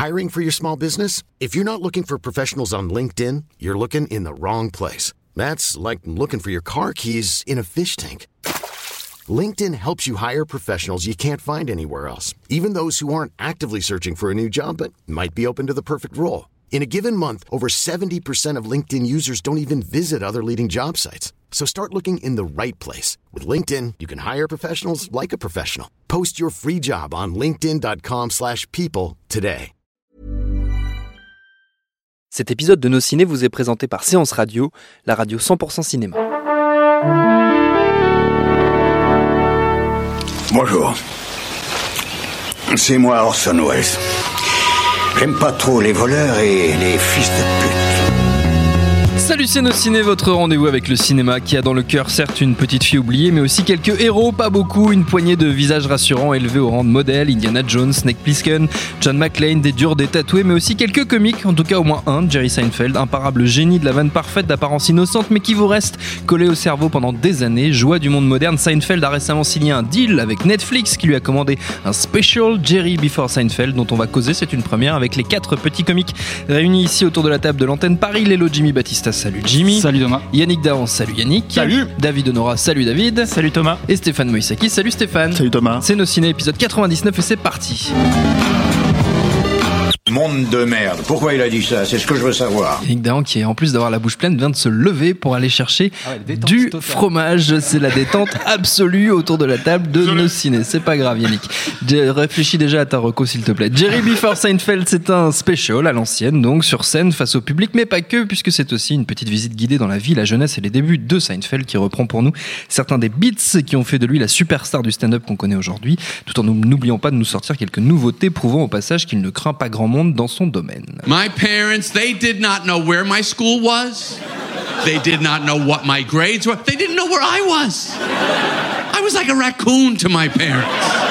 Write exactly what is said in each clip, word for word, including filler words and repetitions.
Hiring for your small business? If you're not looking for professionals on LinkedIn, you're looking in the wrong place. That's like looking for your car keys in a fish tank. LinkedIn helps you hire professionals you can't find anywhere else, even those who aren't actively searching for a new job but might be open to the perfect role. In a given month, over seventy percent of LinkedIn users don't even visit other leading job sites. So start looking in the right place. With LinkedIn, you can hire professionals like a professional. Post your free job on linkedin dot com slash people today. Cet épisode de Nos Ciné vous est présenté par Séance Radio, la radio cent pour cent cinéma. Bonjour. C'est moi Orson Welles. J'aime pas trop les voleurs et les fils de pute. Salut, c'est Nos Ciné, votre rendez-vous avec le cinéma qui a dans le cœur certes une petite fille oubliée, mais aussi quelques héros, pas beaucoup, une poignée de visages rassurants élevés au rang de modèle, Indiana Jones, Snake Plissken, John McClane, des durs, des tatoués, mais aussi quelques comiques, en tout cas au moins un, Jerry Seinfeld, imparable génie de la vanne parfaite d'apparence innocente, mais qui vous reste collé au cerveau pendant des années. Joie du monde moderne, Seinfeld a récemment signé un deal avec Netflix qui lui a commandé un special Jerry Before Seinfeld dont on va causer, c'est une première, avec les quatre petits comiques réunis ici autour de la table de l'antenne Paris. Lélo Jimmy Batista, salut Jimmy. Salut Thomas. Yannick Dahan, salut Yannick. Salut. David Honora, salut David. Salut Thomas. Et Stéphane Moïsaki, salut Stéphane. Salut Thomas. C'est Nos Ciné, épisode quatre-vingt-dix-neuf et c'est parti. Monde de merde. Pourquoi il a dit ça? C'est ce que je veux savoir. Yannick Dahan, qui en plus d'avoir la bouche pleine, vient de se lever pour aller chercher ah ouais, du totale. fromage. C'est la détente absolue autour de la table de Nos Ciné. C'est pas grave Yannick. Réfléchis déjà à ta reco s'il te plaît. Jerry Before Seinfeld, c'est un special à l'ancienne, donc sur scène face au public, mais pas que, puisque c'est aussi une petite visite guidée dans la vie, la jeunesse et les débuts de Seinfeld, qui reprend pour nous certains des beats qui ont fait de lui la superstar du stand-up qu'on connaît aujourd'hui, tout en n'oubliant pas de nous sortir quelques nouveautés prouvant au passage qu'il ne craint pas grand monde dans son domaine. My parents, they did not know where my school was. They did not know what my grades were. They didn't know where I was. I was like a raccoon to my parents.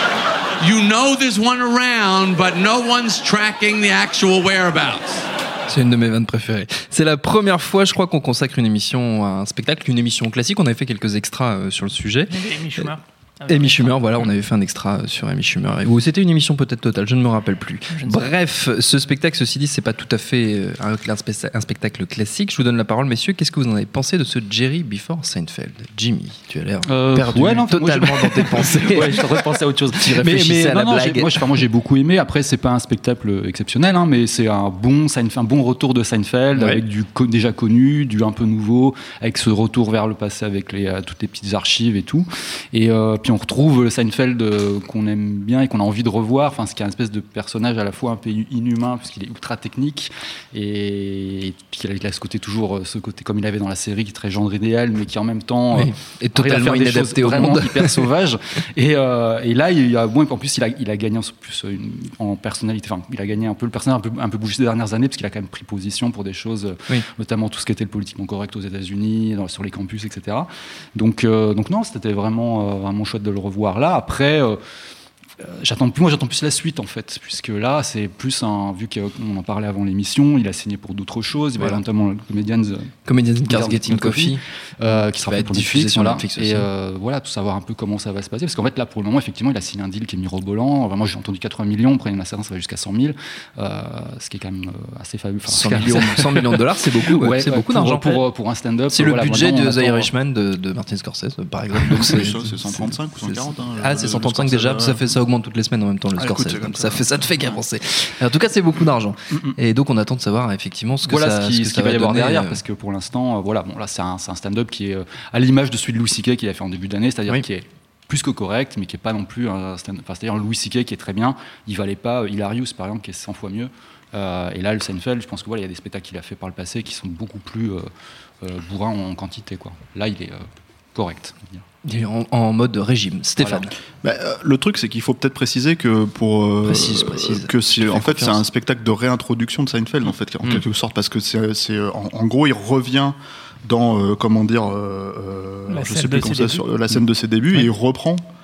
You know there's one around, but no one's tracking the actual whereabouts. C'est une de mes vannes préférées. C'est la première fois, je crois, qu'on consacre une émission à un spectacle, une émission classique. On avait fait quelques extras euh, sur le sujet. Amy Schumer. Amy Schumer, voilà, on avait fait un extra sur Amy Schumer. Ou c'était une émission peut-être totale, je ne me rappelle plus. Bref, ce spectacle, ceci dit, c'est pas tout à fait un, un spectacle classique. Je vous donne la parole, messieurs. Qu'est-ce que vous en avez pensé de ce Jerry Before Seinfeld? Jimmy, tu as l'air euh, perdu ouais, non, totalement moi, dans tes pensées. Ouais, je suis en train de penser à autre chose. Tu réfléchissais à la non, blague. J'ai, moi, je, enfin, moi, j'ai beaucoup aimé. Après, c'est pas un spectacle exceptionnel, hein, mais c'est un bon, Seinfeld, un bon retour de Seinfeld, ouais. Avec du co- déjà connu, du un peu nouveau, avec ce retour vers le passé, avec les, euh, toutes les petites archives et tout. Et euh, puis on retrouve le Seinfeld Euh, qu'on aime bien et qu'on a envie de revoir, enfin, ce qui est un espèce de personnage à la fois un peu inhumain puisqu'il est ultra technique et, et puis il a ce côté toujours ce côté comme il avait dans la série qui est très gendre idéal mais qui en même temps oui, euh, est totalement inadapté au vraiment monde, hyper sauvage et, euh, et là il y a bon, en plus il a, il a gagné en, plus, une, en personnalité, enfin il a gagné un peu le personnage un peu, un peu bougé ces dernières années parce qu'il a quand même pris position pour des choses, oui. Notamment tout ce qui était le politiquement correct aux États-Unis, dans, sur les campus, et cetera. Donc, euh, donc non, c'était vraiment, euh, vraiment chouette de le revoir là. Après, euh, euh, j'attends plus, moi j'attends plus la suite en fait, puisque là c'est plus un, vu qu'on en parlait avant l'émission, il a signé pour d'autres choses, il va voilà. Notamment le Comedians, euh, Comedians in Cars Getting Coffee, euh, qui sera être diffusé sur voilà. Netflix aussi. Et euh, voilà, tout savoir un peu comment ça va se passer, parce qu'en fait là pour le moment effectivement il a signé un deal qui est mirobolant. Enfin, moi j'ai entendu quatre-vingts millions, après la séance ça va jusqu'à cent mille, euh, ce qui est quand même assez fabuleux. Enfin, cent, millions, cent millions de dollars, c'est beaucoup, ouais, ouais, c'est ouais, beaucoup pour, d'argent pour, pour, pour un stand-up. C'est voilà, le budget de The attend... Irishman de, de Martin Scorsese par exemple. Donc c'est, c'est, c'est cent trente-cinq ou cent quarante. Hein, ah c'est cent trente-cinq déjà, ça fait ça augmente toutes les semaines en même temps le ah, Scorsese. Écoute, ça, ça fait ça te fait qu'avancer. En tout cas c'est beaucoup d'argent. Mm-hmm. Et donc on attend de savoir effectivement ce que voilà ça, ce, qui, ce que ce ça qu'il va y avoir donner, derrière, euh... parce que pour l'instant euh, voilà bon là c'est un, c'est un stand-up qui est euh, à l'image de celui de Louis C K qu'il a fait en début d'année, c'est-à-dire oui. Qui est plus que correct, mais qui est pas non plus un stand-up. Enfin, c'est-à-dire Louis C K qui est très bien, il valait pas Hilarious par exemple qui est cent fois mieux. Euh, et là le Seinfeld, je pense que voilà il y a des spectacles qu'il a fait par le passé qui sont beaucoup plus euh, euh, bourrins en quantité quoi. Là il est euh, correct. En, en mode régime. Stéphane. Voilà. Bah, euh, le truc, c'est qu'il faut peut-être préciser que pour euh, précise, précise. que c'est, en fait, confiance. C'est un spectacle de réintroduction de Seinfeld, en fait, en mmh. quelque sorte, parce que c'est, c'est en, en gros, il revient dans euh, comment dire, euh, la je sais plus comment ça, sur la scène mmh. de ses débuts, oui. Et il reprend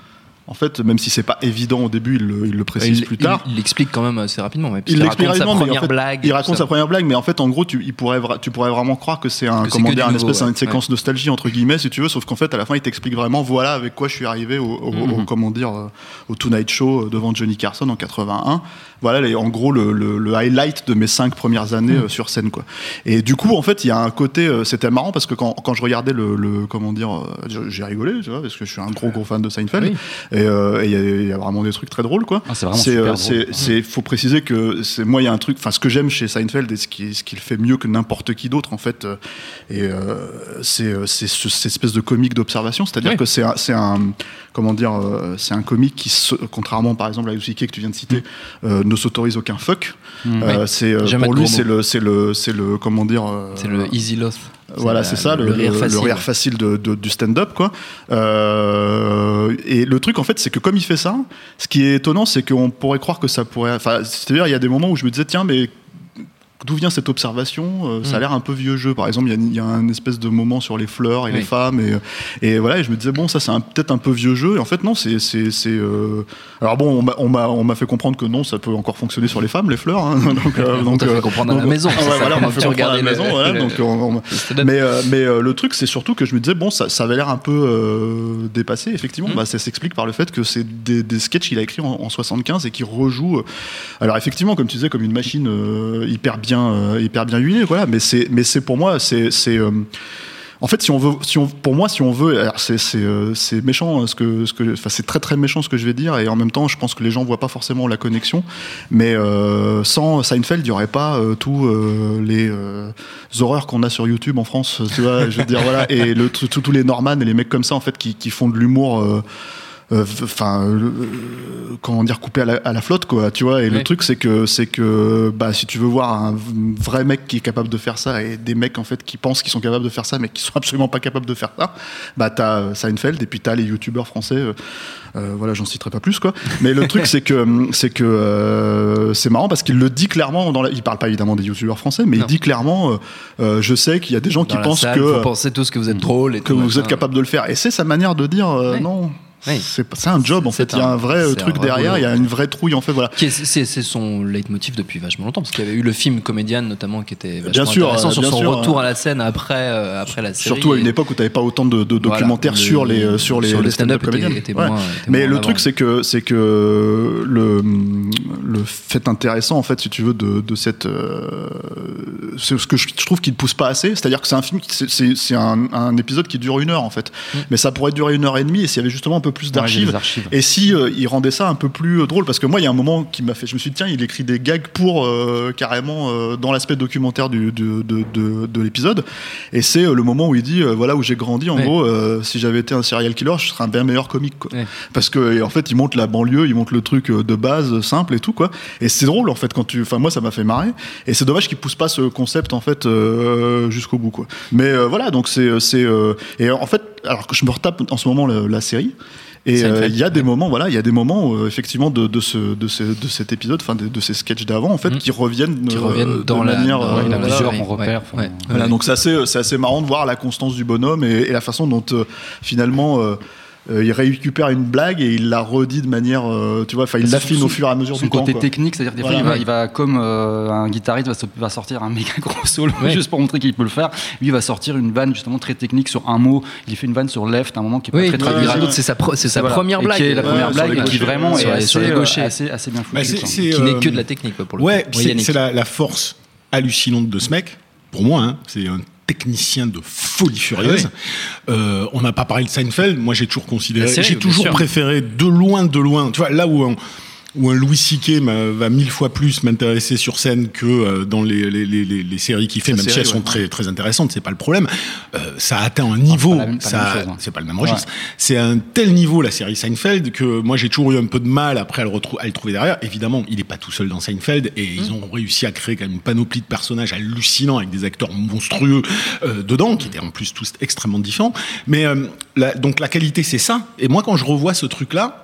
En fait, même si c'est pas évident au début, il le, il le précise il, plus tard. Il l'explique quand même assez rapidement. Ouais, il, il raconte sa première en fait, blague. Il raconte sa première blague, mais en fait, en gros, tu, il pourrait, tu pourrais vraiment croire que c'est un, que comment c'est dire, une nouveau, espèce, ouais. une séquence ouais. nostalgie entre guillemets, si tu veux. Sauf qu'en fait, à la fin, il t'explique vraiment, voilà, avec quoi je suis arrivé au, au, mm-hmm. au comment dire, au Tonight Show devant Johnny Carson en quatre-vingt-un. Voilà, les, en gros, le, le, le highlight de mes cinq premières années mm. euh, sur scène, quoi. Et du coup, en fait, il y a un côté, euh, c'était marrant parce que quand, quand je regardais le, le comment dire, euh, j'ai rigolé, tu vois, parce que je suis un gros gros fan de Seinfeld. Oui. Et il euh, y, y a vraiment des trucs très drôles, quoi. Ah, c'est vraiment c'est, super euh, drôle. C'est, c'est, faut préciser que c'est, moi, il y a un truc, enfin, ce que j'aime chez Seinfeld et ce qui, ce qu'il fait mieux que n'importe qui d'autre, en fait, euh, et euh, c'est, c'est ce, cette espèce de comique d'observation, c'est-à-dire oui. que c'est un, c'est un, comment dire, euh, c'est un comique qui, se, contrairement, par exemple, à Louis C K que tu viens de citer, mm. euh, ne s'autorise aucun fuck. Mmh. Euh, oui. c'est, euh, pour lui, c'est le, c'est le, c'est le, comment dire, euh, c'est le easy loss. Voilà, c'est, c'est la, ça, le, le, rire facile, le rire facile de, de, du stand-up, quoi. Euh, et le truc, en fait, c'est que comme il fait ça, ce qui est étonnant, c'est qu'on pourrait croire que ça pourrait. Enfin, c'est-à-dire, il y a des moments où je me disais, tiens, mais d'où vient cette observation euh, ça a l'air un peu vieux jeu. Par exemple, il y, y a un espèce de moment sur les fleurs et oui. les femmes et, et voilà. Et je me disais bon, ça c'est un, peut-être un peu vieux jeu. Et en fait non, c'est c'est, c'est euh... alors bon, on m'a, on m'a on m'a fait comprendre que non, ça peut encore fonctionner sur les femmes, les fleurs. Hein, donc euh, on t'a fait comprendre donc, à la maison. Ah, ouais, voilà, on m'a fait comprendre à la maison. Voilà, donc on, on... mais euh, mais euh, le truc c'est surtout que je me disais bon, ça ça avait l'air un peu euh, dépassé. Effectivement, mm. bah, ça s'explique par le fait que c'est des, des sketchs qu'il a écrits en, en soixante-quinze et qui rejoue. Alors effectivement, comme tu disais, comme une machine euh, hyper bien euh, hyper bien huilé, voilà. Mais c'est, mais c'est pour moi, c'est, c'est. Euh, en fait, si on veut, si on, pour moi, si on veut, alors c'est, c'est, euh, c'est méchant, ce que, ce que, enfin, c'est très très méchant ce que je vais dire, et en même temps, je pense que les gens voient pas forcément la connexion. Mais euh, sans Seinfeld, il y aurait pas euh, tous euh, les euh, horreurs qu'on a sur YouTube en France, tu vois. Je veux dire, voilà, et le, tous les Norman et les mecs comme ça, en fait, qui, qui font de l'humour. Euh, enfin euh, euh, comment dire coupé à la, à la flotte quoi tu vois et oui. le truc c'est que c'est que bah si tu veux voir un vrai mec qui est capable de faire ça et des mecs en fait qui pensent qu'ils sont capables de faire ça mais qui sont absolument pas capables de faire ça, bah t'as Seinfeld et puis t'as les youtubeurs français euh, euh, voilà, j'en citerai pas plus quoi, mais le truc c'est que c'est que euh, c'est marrant parce qu'il le dit clairement dans la... il parle pas évidemment des youtubeurs français mais non. il dit clairement euh, euh, je sais qu'il y a des gens dans qui pensent salle, que vous pensez tous que vous êtes drôle et que tout, vous machin. êtes capable de le faire et c'est sa manière de dire euh, oui. non. Oui. C'est, c'est un job en fait, il y a un vrai c'est truc un vrai derrière, il y a une vraie trouille en fait, voilà. Qui est, c'est, c'est son leitmotiv depuis vachement longtemps, parce qu'il y avait eu le film Comédienne notamment qui était vachement bien sûr, intéressant euh, sur bien son sûr, retour euh, à la scène après, euh, après la série. Surtout à une époque où tu n'avais pas autant de, de documentaires voilà, sur le, les sur les, sur les le stand-up, stand-up était, était ouais. moins, mais moins le avant. truc c'est que c'est que le le fait intéressant en fait si tu veux de, de cette euh, c'est ce que je, je trouve qu'il ne pousse pas assez, c'est-à-dire que c'est un film qui, c'est, c'est, c'est un, un épisode qui dure une heure en fait, mm. mais ça pourrait durer une heure et demie et s'il y avait justement un peu plus d'archives, ouais, archives. Et si euh, il rendait ça un peu plus drôle parce que moi il y a un moment qui m'a fait, je me suis dit tiens il écrit des gags pour euh, carrément euh, dans l'aspect documentaire du, du, de, de, de l'épisode et c'est euh, le moment où il dit euh, voilà où j'ai grandi en ouais. gros euh, si j'avais été un serial killer je serais un bien meilleur comique quoi. Ouais. Parce que et en fait il montre la banlieue, il montre le truc de base simple et tout quoi et c'est drôle en fait quand tu, enfin moi ça m'a fait marrer et c'est dommage qu'il pousse pas ce concept en fait euh, jusqu'au bout quoi, mais euh, voilà donc c'est, c'est euh, et en fait alors que je me retape en ce moment la, la série. Et il euh, y a des moments, voilà, il y a des moments euh, effectivement de, de, ce, de, ce, de cet épisode, enfin de, de ces sketchs d'avant, en fait, mmh. qui reviennent, qui reviennent euh, dans de la, manière. Dans, euh, il y en a plusieurs qu'on repère. Ouais, ouais. Voilà, ouais. donc c'est assez, c'est assez marrant de voir la constance du bonhomme et, et la façon dont euh, finalement. Euh, Euh, il récupère une blague et il la redit de manière, euh, tu vois, enfin il l'affine au fur et à mesure son du temps. Son côté quoi. technique, c'est-à-dire des voilà, fois ouais. il, va, il va comme euh, un guitariste va, va sortir un méga gros solo ouais. juste pour montrer qu'il peut le faire. Lui il va sortir une vanne justement très technique sur un mot. Il fait une vanne sur left, un moment qui est pas oui, très traduisible. Ouais, c'est sa, pro, c'est sa voilà. première blague. Et qui est la ouais, première blague qui vraiment est assez, assez, assez, assez bien foutue. Bah c'est, c'est, qui euh, n'est que de la technique pour le ouais, coup. c'est, c'est la, la force hallucinante de ce mec. Pour moi, hein, c'est un technicien de folie furieuse. Ah oui. euh, on n'a pas parlé de Seinfeld. Moi, j'ai toujours considéré, série, j'ai toujours préféré de loin, de loin. Tu vois, là où on, où un Louis C K va mille fois plus m'intéresser sur scène que euh, dans les, les, les, les séries qu'il fait, la même série, si elles ouais. sont très, très intéressantes, c'est pas le problème. Euh, ça atteint un niveau, ah, c'est, pas ça, chose, hein. c'est pas le même registre. Ouais. C'est un tel niveau, la série Seinfeld, que moi j'ai toujours eu un peu de mal après à le, retrou- à le trouver derrière. Évidemment, il est pas tout seul dans Seinfeld et mmh. ils ont réussi à créer quand même une panoplie de personnages hallucinants avec des acteurs monstrueux euh, dedans, qui étaient en plus tous extrêmement différents. Mais euh, la, donc la qualité, c'est ça. Et moi, quand je revois ce truc-là,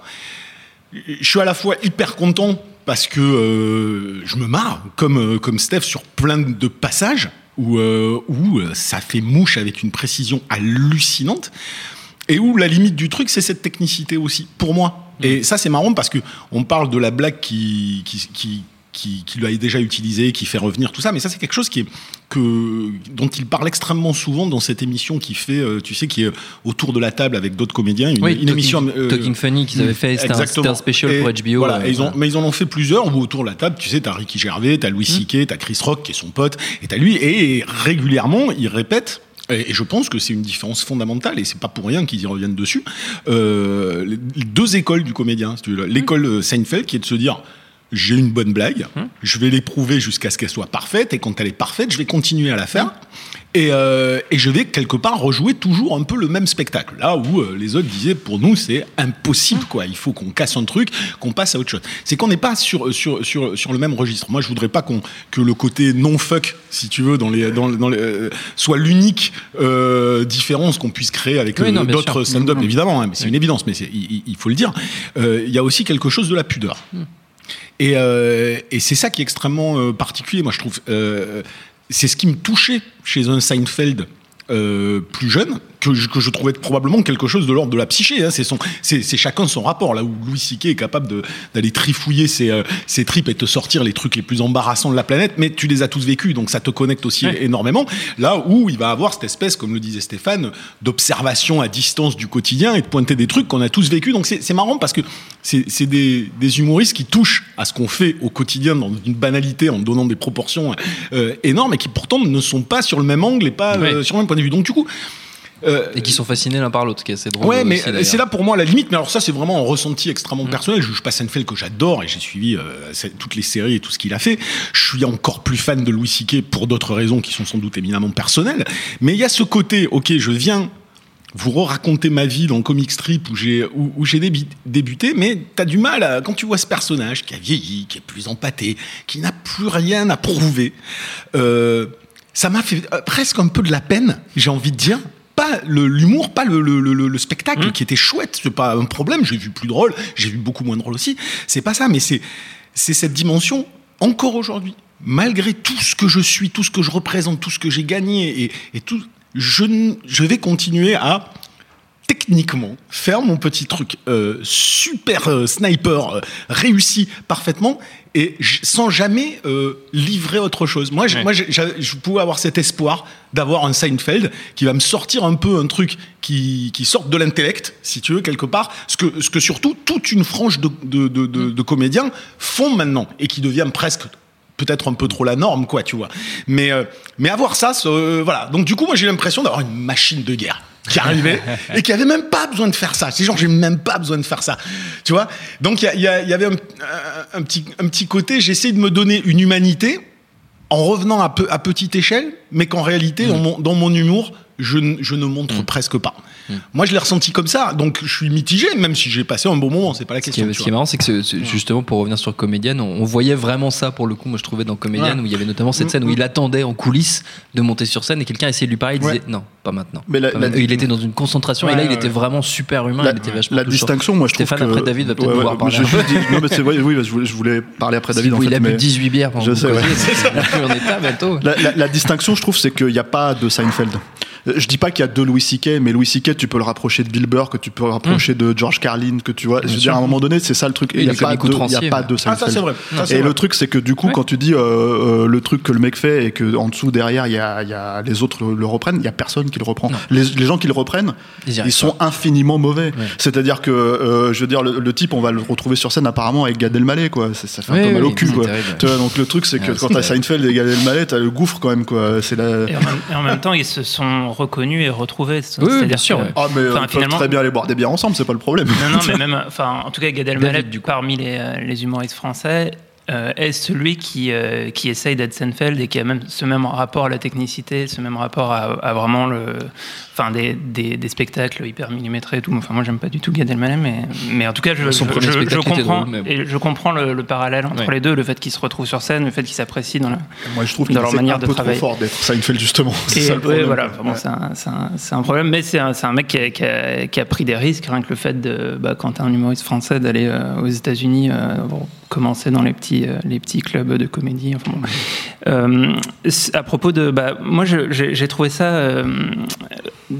je suis à la fois hyper content parce que euh, je me marre, comme, euh, comme Steph, sur plein de passages où, euh, où euh, ça fait mouche avec une précision hallucinante et où la limite du truc, c'est cette technicité aussi, pour moi. Et ça, c'est marrant parce que on parle de la blague qui, qui, qui Qui, qui l'a déjà utilisé, qui fait revenir tout ça, mais ça c'est quelque chose qui est, que, dont il parle extrêmement souvent dans cette émission qui fait, euh, tu sais, qui est autour de la table avec d'autres comédiens, une, oui, une talking, émission euh, Talking Funny qu'ils avaient fait, c'était un, c'était un special et, pour H B O. Voilà, euh, et ils ont, voilà. mais ils en ont fait plusieurs où autour de la table, tu sais, t'as Ricky Gervais, t'as Louis C K, mmh. t'as Chris Rock qui est son pote, et t'as lui, et régulièrement il répète. Et je pense que c'est une différence fondamentale, et c'est pas pour rien qu'ils y reviennent dessus. Euh, les deux écoles du comédien, si tu veux, l'école Seinfeld qui est de se dire. J'ai une bonne blague, hum. je vais l'éprouver jusqu'à ce qu'elle soit parfaite, et quand elle est parfaite, je vais continuer à la faire, hum. et, euh, et je vais quelque part rejouer toujours un peu le même spectacle. Là où euh, les autres disaient, pour nous, c'est impossible, quoi. Il faut qu'on casse un truc, qu'on passe à autre chose. C'est qu'on n'est pas sur, sur, sur, sur le même registre. Moi, je voudrais pas qu'on, que le côté non-fuck, si tu veux, dans les, dans, dans les, euh, soit l'unique euh, différence qu'on puisse créer avec oui, euh, non, d'autres sûr. stand-up, mmh. évidemment, hein, mais c'est oui. une évidence, mais c'est, il, il faut le dire. Il euh, y a aussi quelque chose de la pudeur. Mmh. Et, euh, et c'est ça qui est extrêmement euh, particulier, moi je trouve. Euh, c'est ce qui me touchait chez un Seinfeld euh, plus jeune, que je, que je trouvais probablement quelque chose de l'ordre de la psyché. Hein. C'est, son, c'est, c'est chacun son rapport. Là où Louis C K est capable de, d'aller trifouiller ses, euh, ses tripes et te sortir les trucs les plus embarrassants de la planète, mais tu les as tous vécus, donc ça te connecte aussi ouais. énormément. Là où il va avoir cette espèce, comme le disait Stéphane, d'observation à distance du quotidien et de pointer des trucs qu'on a tous vécus. Donc c'est, c'est marrant parce que c'est, c'est des, des humoristes qui touchent à ce qu'on fait au quotidien dans une banalité en donnant des proportions euh, énormes et qui pourtant ne sont pas sur le même angle et pas ouais. euh, sur le même point de vue. Donc du coup, Euh, et qui sont fascinés l'un par l'autre, qui est assez drôle. Ouais, mais aussi, d'ailleurs. C'est là pour moi la limite. Mais alors ça, c'est vraiment un ressenti extrêmement mmh. personnel. Je juge pas Seinfeld que j'adore et j'ai suivi euh, toutes les séries et tout ce qu'il a fait. Je suis encore plus fan de Louis C K pour d'autres raisons qui sont sans doute éminemment personnelles. Mais il y a ce côté, ok, je viens vous raconter ma vie dans le comic strip où j'ai où, où j'ai débi- débuté, mais t'as du mal à, quand tu vois ce personnage qui a vieilli, qui est plus empâté, qui n'a plus rien à prouver. Euh, ça m'a fait euh, presque un peu de la peine, j'ai envie de dire. Pas le, l'humour, pas le, le, le, le spectacle mmh. qui était chouette, c'est pas un problème, j'ai vu plus drôle, j'ai vu beaucoup moins drôle aussi, c'est pas ça, mais c'est, c'est cette dimension, encore aujourd'hui, malgré tout ce que je suis, tout ce que je représente, tout ce que j'ai gagné, et, et tout, je, je vais continuer à, techniquement, faire mon petit truc euh, super euh, sniper, euh, réussi parfaitement, et j- sans jamais euh, livrer autre chose. Moi, j- ouais. moi j- je pouvais avoir cet espoir d'avoir un Seinfeld qui va me sortir un peu un truc qui, qui sorte de l'intellect, si tu veux, quelque part, ce que, ce que surtout toute une frange de, de, de, de, de comédiens font maintenant, et qui deviennent presque peut-être un peu trop la norme, quoi, tu vois. Mais, euh, mais avoir ça, euh, voilà. Donc du coup, moi, j'ai l'impression d'avoir une machine de guerre qui arrivait et qui avait même pas besoin de faire ça. C'est genre, j'ai même pas besoin de faire ça, tu vois. Donc il y, y, y avait un, un, un, petit, un petit côté, j'essaie de me donner une humanité en revenant à, peu, à petite échelle, mais qu'en réalité, mmh. dans, mon, dans mon humour, je, je ne montre mmh. presque pas. Mmh. Moi, je l'ai ressenti comme ça, donc je suis mitigé, même si j'ai passé un bon moment, c'est pas la question. Ce qui est, ce qui est marrant, c'est que c'est, c'est, justement, pour revenir sur Comédienne, on, on voyait vraiment ça, pour le coup, moi je trouvais dans Comédienne, ouais. où il y avait notamment cette scène où il attendait en coulisses de monter sur scène et quelqu'un essayait de lui parler, il disait ouais. non, pas maintenant. Mais la, pas la, maintenant. Il était dans une concentration ouais, et là, il ouais, était ouais. vraiment super humain, la, il était vachement La touchant. Distinction, moi je Stéphane, trouve que... après David va peut-être ouais, pouvoir ouais, parler. Je, je, non, mais c'est vrai, oui, je voulais parler après David. Si en fait, il a mais... bu dix-huit bières pendant je sais, ouais. ouais. On est pas bientôt. La, la, la distinction, je trouve, c'est qu'il n'y a pas de Seinfeld. Je dis pas qu'il y a deux Louis C K, mais Louis C K, tu peux le rapprocher de Bill Burr, que tu peux le rapprocher mmh. de George Carlin, que tu vois. Bien je veux dire, à un moment donné, c'est ça le truc. Il n'y a, a pas de Seinfeld. Ah, ça, c'est vrai. Ça, c'est et vrai. le truc, c'est que du coup, ouais. quand tu dis euh, euh, le truc que le mec fait et que en dessous, derrière, il y a, y a les autres le reprennent, il y a personne qui le reprend. Les, les gens qui le reprennent, ils, ils sont pas. infiniment mauvais. Ouais. C'est-à-dire que, euh, je veux dire, le, le type, on va le retrouver sur scène apparemment avec Gad Elmaleh, quoi. Ça, ça fait un ouais, peu mal oui, au cul, quoi. Tu vois, donc le truc, c'est que quand t'as Seinfeld et Gad Elmaleh, t'as le gouffre quand même, quoi. C'est la... et, en même, et en même temps, ils se sont reconnus et retrouvés. Oui, oui, bien sûr. Que, ah, mais enfin, ils peuvent très bien aller boire des bières ensemble, c'est pas le problème. Non, non, mais même, enfin, en tout cas, Gad Elmaleh, parmi les, les humoristes français, euh, est celui qui, euh, qui essaye d'être Seinfeld et qui a même ce même rapport à la technicité, ce même rapport à, à vraiment le, enfin, des, des, des spectacles hyper millimétrés et tout. Enfin, moi, j'aime pas du tout Gad Elmaleh, mais, mais en tout cas, je, je, je, je comprends, drôle, et je comprends le, le parallèle entre ouais. les deux, le fait qu'ils se retrouvent sur scène, le fait qu'ils s'apprécient dans, la, moi, je trouve dans leur manière de travailler. C'est un peu trop fort d'être Seinfeld, justement. C'est et, ça le problème. Ouais, voilà, bon, ouais. c'est, un, c'est, un, c'est un problème, mais c'est un, c'est un mec qui a, qui, a, qui a pris des risques, rien que le fait de, bah, quand t'es un humoriste français, d'aller euh, aux États-Unis, euh, bon, commencer dans les petits, euh, les petits clubs de comédie. Enfin, bon. euh, à propos de, bah, moi, je, j'ai, j'ai trouvé ça euh, d'une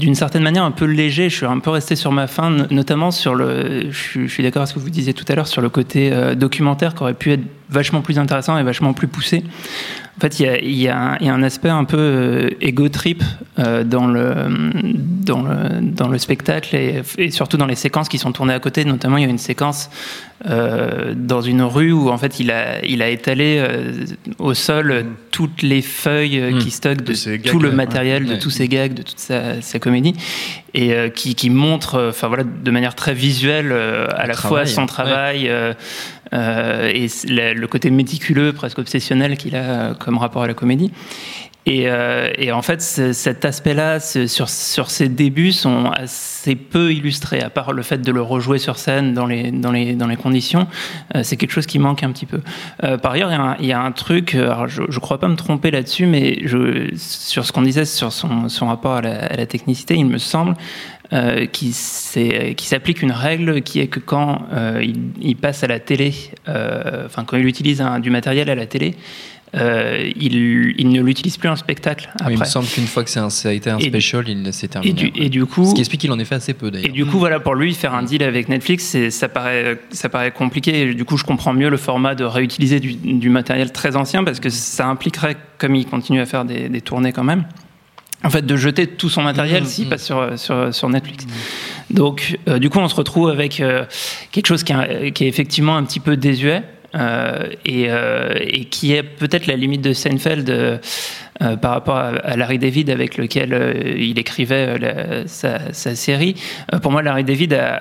d'une certaine manière un peu léger. Je suis un peu resté sur ma faim, notamment sur le. Je suis, je suis d'accord avec ce que vous disiez tout à l'heure sur le côté euh, documentaire qui aurait pu être vachement plus intéressant et vachement plus poussé. En fait, il y a, il y a, un, il y a un aspect un peu euh, ego trip euh, dans, le, dans, le, dans le spectacle et, et surtout dans les séquences qui sont tournées à côté. Notamment, il y a une séquence euh, dans une rue où en fait, il a, il a étalé euh, au sol mmh. toutes les feuilles mmh. qui stockent de, de tout gags, le matériel, ouais. de ouais. tous ses gags, de toute sa, sa comédie, et euh, qui, qui montre, enfin voilà, de manière très visuelle euh, à le la travail, fois son travail. Ouais. Euh, Euh, et le, le côté méticuleux, presque obsessionnel qu'il a comme rapport à la comédie. Et, euh, et en fait, cet aspect-là, sur, sur ses débuts, sont assez peu illustrés, à part le fait de le rejouer sur scène dans les, dans les, dans les conditions. Euh, c'est quelque chose qui manque un petit peu. Euh, par ailleurs, il y a un, il y a un truc, alors je ne crois pas me tromper là-dessus, mais je, sur ce qu'on disait sur son, son rapport à la, à la technicité, il me semble Euh, qui, qui s'applique une règle qui est que quand euh, il, il passe à la télé, euh, enfin quand il utilise un, du matériel à la télé, euh, il, il ne l'utilise plus en spectacle après. Oui, il me semble qu'une fois que c'est un, ça a été un et special, il s'est terminé. Et du, et du coup, ce qui explique qu'il en ait fait assez peu d'ailleurs. Et du coup, voilà, pour lui, faire un deal avec Netflix, ça paraît, ça paraît compliqué. Et du coup, je comprends mieux le format de réutiliser du, du matériel très ancien parce que ça impliquerait, comme il continue à faire des, des tournées quand même, en fait, de jeter tout son matériel mmh, s'il mmh. passe sur, sur, sur Netflix. Mmh. Donc, euh, du coup, on se retrouve avec euh, quelque chose qui est, qui est effectivement un petit peu désuet euh, et, euh, et qui est peut-être la limite de Seinfeld euh, euh, par rapport à, à Larry David avec lequel euh, il écrivait la, sa, sa série. Euh, pour moi, Larry David a,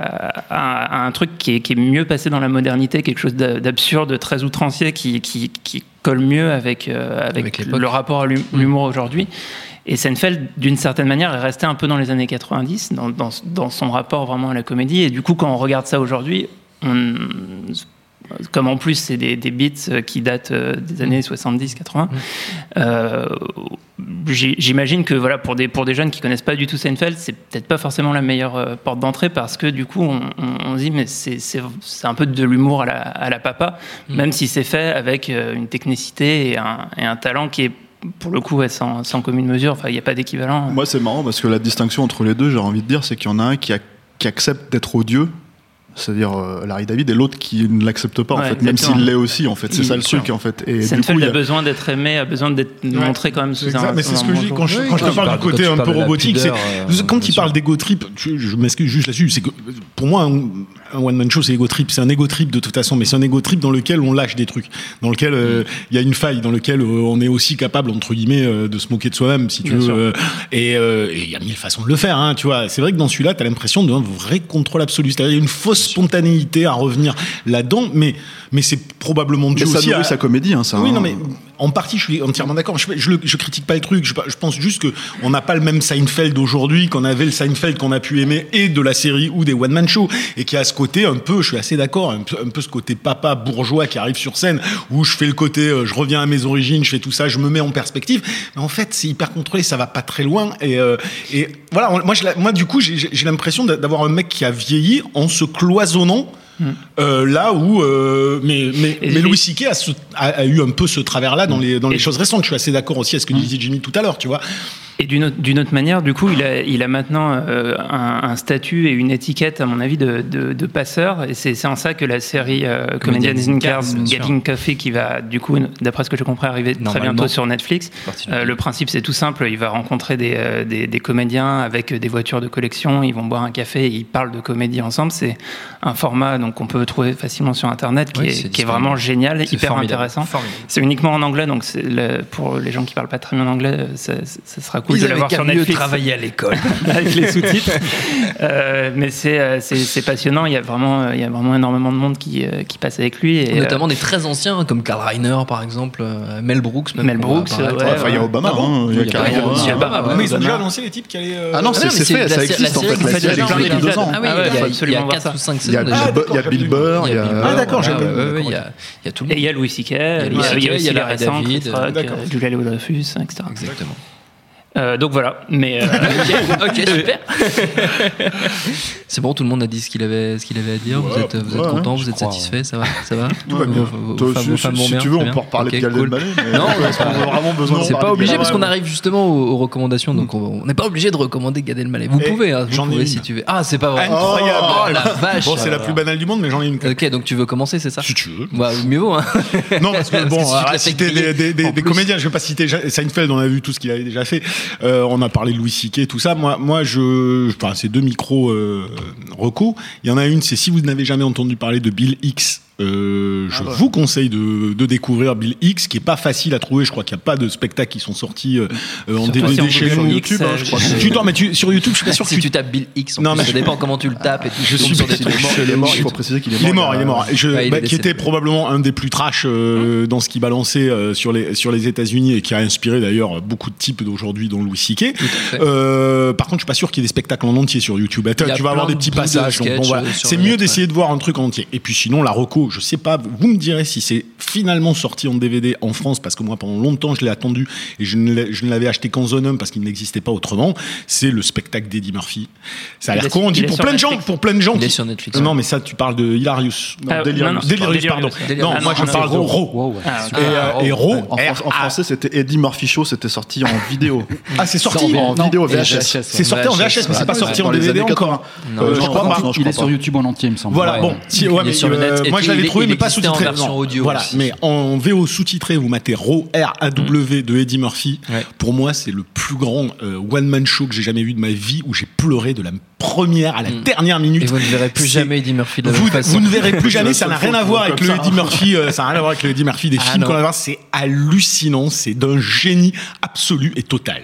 a, a un truc qui est, qui est mieux passé dans la modernité, quelque chose d'absurde, très outrancier, qui, qui, qui colle mieux avec, euh, avec, avec le rapport à l'humour mmh. aujourd'hui. Et Seinfeld, d'une certaine manière, est resté un peu dans les années quatre-vingt-dix, dans, dans, dans son rapport vraiment à la comédie. Et du coup, quand on regarde ça aujourd'hui, on, comme en plus c'est des, des bits qui datent des années soixante-dix quatre-vingts, mmh. euh, j'imagine que voilà, pour, des, pour des jeunes qui ne connaissent pas du tout Seinfeld, c'est peut-être pas forcément la meilleure porte d'entrée parce que du coup, on, on, on se dit mais c'est, c'est, c'est un peu de l'humour à la, à la papa, mmh. même si c'est fait avec une technicité et un, et un talent qui est pour le coup, ouais, sans, sans commune mesure, enfin, il n'y a pas d'équivalent. Moi, c'est marrant parce que la distinction entre les deux, j'ai envie de dire, c'est qu'il y en a un qui, a, qui accepte d'être odieux, c'est-à-dire euh, Larry David, et l'autre qui ne l'accepte pas, ouais, en fait, même s'il l'est aussi, en fait. C'est il, ça le truc, sûr. En fait. Et Seinfeld du coup, a, a besoin d'être aimé, a besoin d'être ouais. montré quand même sous un. Mais c'est ce que je dis quand je, quand je te parle du côté un peu robotique. Pudeur, c'est, euh, quand il parle d'ego trip, je, je m'excuse juste là-dessus, c'est que pour moi, un, un one-man show, c'est ego trip. C'est un ego trip de toute façon, mais c'est un ego trip dans lequel on lâche des trucs, dans lequel il euh, y a une faille, dans lequel euh, on est aussi capable, entre guillemets, euh, de se moquer de soi-même, si tu Bien veux. Euh, et il euh, y a mille façons de le faire, hein, tu vois. C'est vrai que dans celui-là, t'as l'impression d'un vrai contrôle absolu. C'est-à-dire, il y a une fausse spontanéité à revenir là-dedans, mais, mais c'est probablement dû aussi ça nourrit à... sa comédie, hein, ça. Oui, hein. non, mais en partie, je suis entièrement d'accord. Je, je, je critique pas le truc. Je, je pense juste que on n'a pas le même Seinfeld aujourd'hui qu'on avait le Seinfeld qu'on a pu aimer et de la série ou des one-man show, et qui a ce côté un peu, je suis assez d'accord, un peu, un peu ce côté papa bourgeois qui arrive sur scène, où je fais le côté, euh, je reviens à mes origines, je fais tout ça, je me mets en perspective. Mais en fait, c'est hyper contrôlé, ça va pas très loin. Et, euh, et voilà, moi, je, moi, du coup, j'ai, j'ai l'impression d'avoir un mec qui a vieilli en se cloisonnant. Euh, là où euh, mais mais, mais Louis C K a, a, a eu un peu ce travers-là dans les dans les choses récentes. Je suis assez d'accord aussi à ce que disait Jimmy tout à l'heure, tu vois. Et d'une autre, d'une autre manière, du coup, il a, il a maintenant euh, un, un statut et une étiquette, à mon avis, de, de, de passeur. Et c'est, c'est en ça que la série euh, Comedians in Cars, Getting Coffee, qui va, du coup, d'après ce que je comprends, arriver très bientôt sur Netflix. Euh, le principe, c'est tout simple. Il va rencontrer des, euh, des, des comédiens avec des voitures de collection. Ils vont boire un café et ils parlent de comédie ensemble. C'est un format donc, qu'on peut trouver facilement sur Internet, qui, oui, est, qui est vraiment génial, c'est hyper formidable. Intéressant. Formidable. C'est uniquement en anglais, donc c'est le, pour les gens qui ne parlent pas très bien anglais, ça, ça sera cool. Ils de l'avoir sur Netflix. Travailler à l'école avec les sous-titres. Euh, mais c'est, c'est, c'est passionnant. Il y a vraiment, il y a vraiment énormément de monde qui, qui passe avec lui. Et, notamment euh, des très anciens comme Carl Reiner par exemple, Mel Brooks. Mel Brooks. Ouais, ouais, enfin, il y a Obama. Il y a Carl Reiner. Mais ils ont déjà annoncé les types qui allaient. Ah non, c'est fait, ça existe en fait. Il y a plein d'épisodes. Ah oui, il y a quatre ou cinq saisons. Il y a Bill Burr. Ah d'accord, j'ai il y a tout le monde. Et il y a Louis C K. Il y a aussi les récents, Julia Louis-Dreyfus, et cetera. Exactement. Euh, donc voilà, mais euh, ok, okay super. C'est bon, tout le monde a dit ce qu'il avait, ce qu'il avait à dire. Ouais, vous êtes, vous êtes ouais, content, vous êtes crois, satisfait, ouais. ça va, ça va. Tout va bien. Vos, vos, vos, si, si, si tu veux, on peut reparler okay, de Gad Elmaleh. Cool. Non, parce qu'on a vraiment besoin. C'est pas obligé parce qu'on arrive justement aux, aux recommandations, donc on n'est pas obligé de recommander Gad Elmaleh. Vous pouvez, hein, vous pouvez si tu veux. Ah, c'est pas vrai. Incroyable. Oh la vache. Bon, c'est la plus banale du monde, mais j'en ai une. Ok, donc tu veux commencer, c'est ça? Si tu veux. Bah mieux vaut. Non, parce que bon, citer des comédiens, je vais pas citer Seinfeld, on a vu tout ce qu'il avait déjà fait. On a parlé de Louis C K, tout ça. Moi, moi, je, enfin, c'est deux micros euh, recos. Il y en a une, c'est si vous n'avez jamais entendu parler de Bill Hicks. Euh, je ah bah. vous conseille de, de découvrir Bill Hicks, qui est pas facile à trouver. Je crois qu'il n'y a pas de spectacles qui sont sortis euh, en D V D chez nous. YouTube, hein, je crois. Tu t'en, mais tu, sur YouTube, je suis pas sûr si que tu tapes Bill Hicks, non, mais ça dépend comment tu le tapes. Et tu je suis sur des trucs. Il est mort. Il faut préciser qu'il est mort. Il est mort. Il est mort. Je, ouais, bah, qui était probablement un des plus trash euh, dans ce qu'il balançait euh, sur les sur les États-Unis et qui a inspiré d'ailleurs beaucoup de types d'aujourd'hui, dont Louis C K. Euh, par contre, je suis pas sûr qu'il y ait des spectacles en entier sur YouTube. Tu vas avoir des petits passages. C'est mieux d'essayer de voir un truc en entier. Et puis sinon, la reco, je sais pas. Vous me direz si c'est finalement sorti en D V D en France, parce que moi pendant longtemps je l'ai attendu et je ne, je ne l'avais acheté qu'en Zonum parce qu'il n'existait pas autrement. C'est le spectacle d'Eddie Murphy. Ça a l'air con, on dit pour plein de gens, pour plein de gens. Il est qui... sur Netflix. Non, mais ça tu parles de Hilarious. Non, ah, Delirious. Non, non, Delirious, pardon. Delirious. Non, ah, moi non, je parle de Raw. Et Raw. En français, c'était Eddie Murphy Show. C'était sorti en vidéo. Ah, c'est sorti en vidéo V H S. C'est sorti en V H S, mais c'est pas sorti en D V D encore. Je crois pas. Il est sur YouTube en entier, il me semble. Voilà. Bon, moi je l'avais trouvé, mais pas sous-titré. Voilà. Mais en V O sous-titré, vous matez Raw, R A W de Eddie Murphy. Ouais. Pour moi, c'est le plus grand euh, one-man show que j'ai jamais vu de ma vie, où j'ai pleuré de la première à la mmh. dernière minute. Et vous ne verrez plus jamais Eddie Murphy de la vous, même façon. Vous ne verrez plus jamais, ça n'a rien à voir avec le Eddie Murphy, euh, ça n'a rien à voir avec le Eddie Murphy des ah films qu'on va voir. C'est hallucinant, c'est d'un génie absolu et total.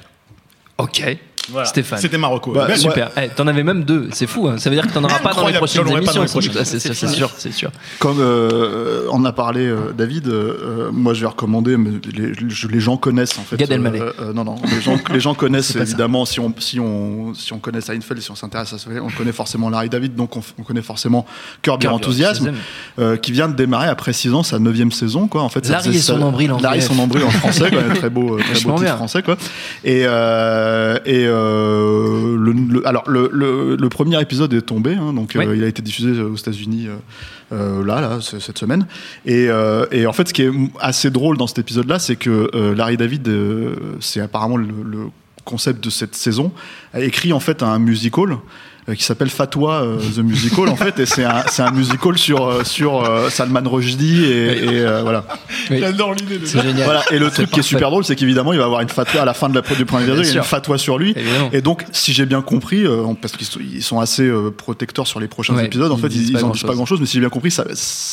Ok. Voilà. Stéphane. C'était Marocco. Bah, ouais, super. Ouais. Hey, t'en avais même deux. C'est fou. Hein. Ça veut dire que t'en auras pas dans les prochaines émissions. Les prochaines. C'est, c'est, c'est sûr. C'est sûr. Comme euh, on a parlé, euh, David, euh, moi je vais recommander, mais les, les gens connaissent en fait. Gad Elmaleh. Euh, euh, non, non. Les gens, les gens connaissent évidemment. Si on, si on, si on connaît Seinfeld, si on s'intéresse à ça, on connaît forcément Larry David, donc on, on connaît forcément Curb Your Enthusiasm, euh, qui vient de démarrer après six ans sa neuvième saison, quoi. En fait, Larry et son nombril en Larry et son nombril en français, quoi. Très beau, très beau titre français, quoi. Et euh, et euh, Le, le, alors le, le, le premier épisode est tombé, hein, donc oui. euh, il a été diffusé aux États-Unis euh, euh, là, là, cette semaine. Et, euh, et en fait, ce qui est assez drôle dans cet épisode-là, c'est que euh, Larry David, euh, c'est apparemment le, le concept de cette saison, a écrit en fait un musical qui s'appelle Fatwa euh, The Musical en fait, et c'est un c'est un musical sur euh, sur euh, Salman Rushdie et, et euh, voilà. Oui. J'adore l'idée de c'est génial. Voilà, et le c'est truc parfait. Qui est super drôle, c'est qu'évidemment il va avoir une fatwa à la fin de la du premier épisode, il y a une fatwa sur lui. Évidemment. Et donc si j'ai bien compris, euh, parce qu'ils sont, ils sont assez euh, protecteurs sur les prochains ouais, épisodes, en fait ils, ils en disent pas grand chose, mais si j'ai bien compris, ça,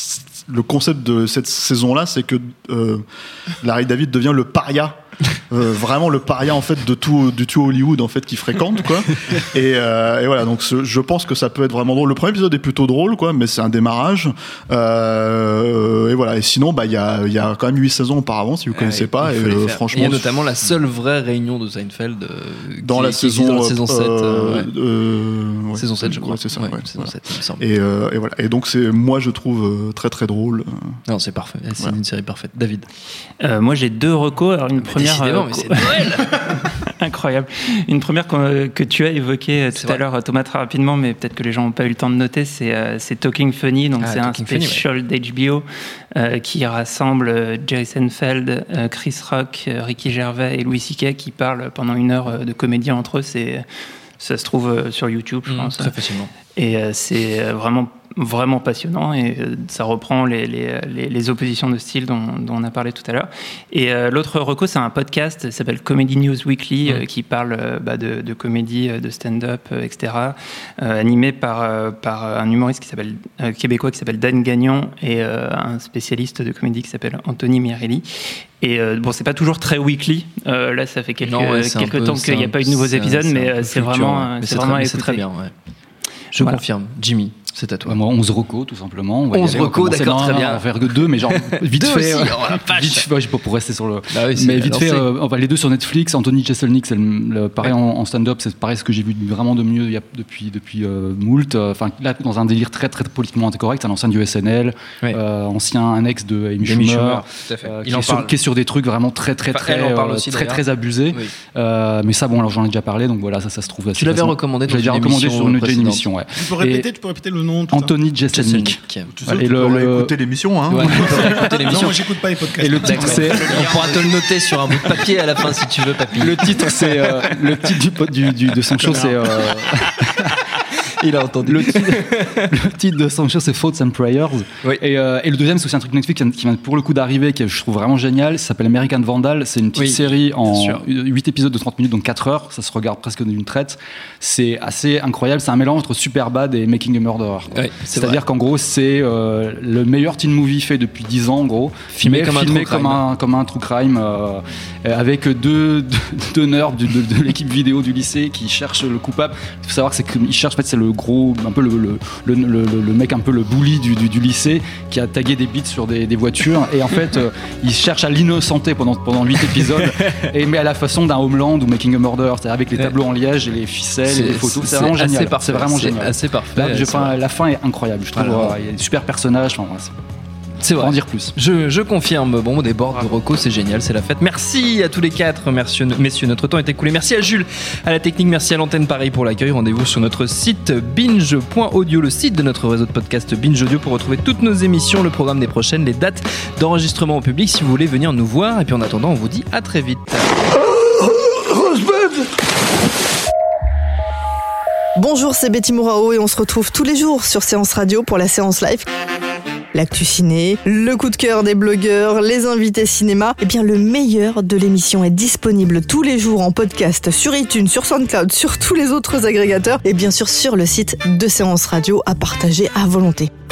le concept de cette saison-là, c'est que euh, Larry David devient le paria. Euh, vraiment le paria en fait de tout du tout Hollywood en fait qui fréquente quoi et, euh, et voilà donc ce, je pense que ça peut être vraiment drôle. Le premier épisode est plutôt drôle quoi, mais c'est un démarrage euh, et voilà. Et sinon bah il y a il y a quand même huit saisons auparavant si vous connaissez euh, pas et euh, franchement il y a notamment la seule vraie réunion de Seinfeld euh, dans qui, la qui saison dans la saison sept euh, ouais. euh, ouais. saison sept je crois ouais, c'est ça ouais, ouais, saison voilà. sept, il me semble. Et, euh, et voilà et donc c'est moi je trouve très très drôle. Non c'est parfait, c'est voilà. Une série parfaite. David. Euh, moi j'ai deux recos. Alors une mais première euh, mais c'est Noël. Incroyable. Une première que, que tu as évoquée tout à l'heure, Thomas, très rapidement, mais peut-être que les gens n'ont pas eu le temps de noter, c'est, euh, c'est Talking Funny, donc ah, c'est Talking un special Funny, ouais. d'H B O euh, qui rassemble euh, Jerry Seinfeld, euh, Chris Rock, euh, Ricky Gervais et Louis C K qui parlent pendant une heure euh, de comédie entre eux. C'est, ça se trouve euh, sur YouTube, je mmh, pense. Très facilement. Et euh, c'est euh, vraiment vraiment passionnant et euh, ça reprend les, les, les, les oppositions de style dont, dont on a parlé tout à l'heure. Et euh, l'autre reco, c'est un podcast qui s'appelle Comedy News Weekly, mmh. euh, qui parle euh, bah, de, de comédie, de stand-up, euh, et cetera, euh, animé par, euh, par un humoriste qui s'appelle, euh, québécois qui s'appelle Dan Gagnon et euh, un spécialiste de comédie qui s'appelle Anthony Mirelli. Et euh, bon, c'est pas toujours très weekly. Euh, là, ça fait quelques, non, ouais, quelques peu, temps qu'il n'y a pas eu de nouveaux épisodes, un, mais c'est, c'est vraiment, mais c'est c'est vraiment très, à c'est très bien. Ouais. Je voilà. confirme. Jimmy. C'est à toi. Moi, onze recos, tout simplement. onze recos, d'accord, très bien. On va faire que deux, mais genre, vite deux fait. aussi, euh, oh la vache. Vite fait, ouais, pour rester sur le. Bah oui, mais vite fait, euh, enfin, les deux sur Netflix. Anthony Jeselnik, c'est le, le, pareil ouais. en, en stand-up, c'est pareil ce que j'ai vu vraiment de mieux il y a, depuis, depuis euh, moult. Enfin, là, dans un délire très, très politiquement incorrect, un ancien du S N L, ouais. euh, ancien, un ex de Amy Schumer, Schumer euh, qui, est sur, qui est sur des trucs vraiment très, très, très, enfin, très, aussi, très, très abusés. Oui. Euh, mais ça, bon, alors j'en ai déjà parlé, donc voilà, ça, ça se trouve. Tu l'avais recommandé dans une émission. Je l'avais recommandé sur une émission, ouais. Tu peux répéter, tu peux répéter le nom. Anthony Jeselnik. Tu sais, tu peux écouter l'émission, hein. Ouais, écouter l'émission. Non, moi j'écoute pas les podcasts. Et le titre, c'est. On pourra te le noter sur un bout de papier à la fin si tu veux, papy. Le titre, c'est euh, le titre du, du, du de son show, c'est. Euh... Il a entendu. Le titre, le titre de son show, c'est Thoughts and Prayers. Oui. Et, euh, et le deuxième, c'est aussi un truc Netflix qui vient pour le coup d'arriver, que je trouve vraiment génial. Ça s'appelle American Vandal. C'est une petite oui, série en huit épisodes de trente minutes, donc quatre heures. Ça se regarde presque d'une traite. C'est assez incroyable. C'est un mélange entre Superbad et Making a Murderer. Oui, c'est C'est-à-dire vrai. qu'en gros, c'est euh, le meilleur teen movie fait depuis dix ans, en gros. Filmé comme, filmé un, comme, un, comme un true crime, euh, avec deux, deux, deux nerds de, de, de l'équipe vidéo du lycée qui cherchent le coupable. Il faut savoir que c'est qu'ils cherchent, en fait, c'est le gros, un peu le, le, le, le, le mec un peu le bully du, du, du lycée qui a tagué des bits sur des, des voitures et en fait euh, il cherche à l'innocenter pendant, pendant huit épisodes et mais à la façon d'un Homeland ou Making a Murder, c'est-à-dire avec les tableaux en liège et les ficelles c'est, et les photos, c'est, c'est vraiment génial, c'est vraiment c'est génial, assez parfait. Là, je, fin, la fin est incroyable, je trouve. Voilà. Il y a des super personnages, enfin, c'est... C'est vrai. En dire plus. Je, je confirme. Bon, des bords de Rocco, c'est génial, c'est la fête. Merci à tous les quatre, merci, messieurs. Notre temps est écoulé. Merci à Jules, à la technique, merci à l'antenne Paris pour l'accueil. Rendez-vous sur notre site binge point audio, le site de notre réseau de podcast Binge Audio, pour retrouver toutes nos émissions, le programme des prochaines, les dates d'enregistrement au public si vous voulez venir nous voir. Et puis en attendant, on vous dit à très vite. Bonjour, c'est Betty Mourao et on se retrouve tous les jours sur Séance Radio pour la séance live. L'actu ciné, le coup de cœur des blogueurs, les invités cinéma. Eh bien, le meilleur de l'émission est disponible tous les jours en podcast sur iTunes, sur SoundCloud, sur tous les autres agrégateurs et bien sûr sur le site de Séance Radio à partager à volonté.